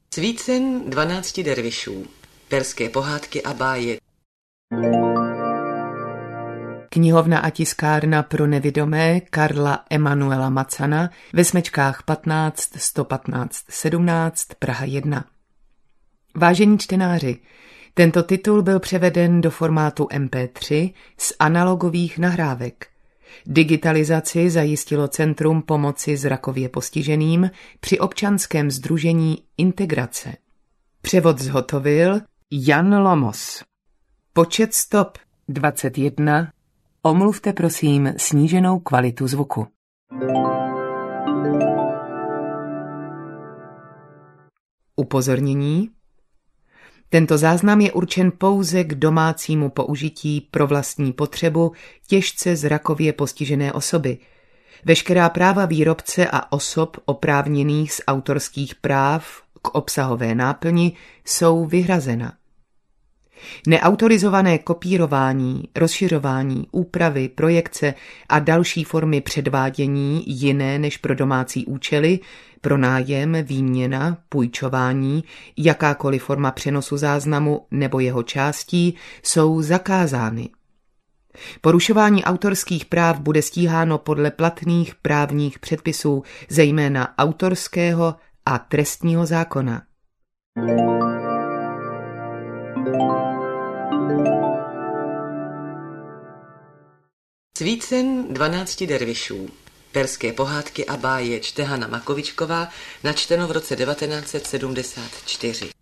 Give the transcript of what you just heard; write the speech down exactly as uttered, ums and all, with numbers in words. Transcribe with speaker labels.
Speaker 1: Svícen dvanácti dervišů. Perské pohádky a báje.
Speaker 2: Knihovna a tiskárna pro nevidomé Karla Emanuela Macana ve smečkách patnáct sto patnáct sedmnáct Praha jedna. Vážení čtenáři, tento titul byl převeden do formátu em pé tři z analogových nahrávek. Digitalizaci zajistilo Centrum pomoci zrakově postiženým při občanském sdružení Integrace. Převod zhotovil Jan Lomos. Počet stop dvacet jedna. Omluvte prosím sníženou kvalitu zvuku. Upozornění. Tento záznam je určen pouze k domácímu použití pro vlastní potřebu těžce zrakově postižené osoby. Veškerá práva výrobce a osob oprávněných z autorských práv k obsahové náplni jsou vyhrazena. Neautorizované kopírování, rozšiřování, úpravy, projekce a další formy předvádění jiné než pro domácí účely, pronájem, výměna, půjčování, jakákoliv forma přenosu záznamu nebo jeho částí jsou zakázány. Porušování autorských práv bude stíháno podle platných právních předpisů, zejména autorského a trestního zákona.
Speaker 1: Svícen dvanácti dervišů. Perské pohádky a báje čte Hana Makovičková, načteno v roce devatenáct set sedmdesát čtyři.